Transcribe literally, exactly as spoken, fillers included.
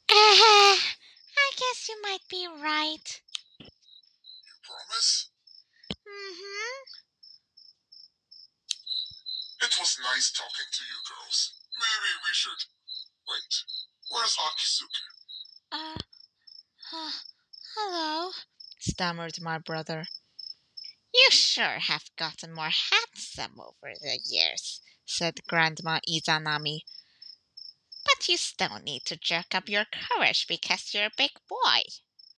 Uh, I guess you might be right. Promise? Mm-hmm. It was nice talking to you girls. Maybe we should. Wait, where's Akisuke? Uh, uh, hello, stammered my brother. You sure have gotten more handsome over the years, said Grandma Izanami. But you still need to jerk up your courage because you're a big boy.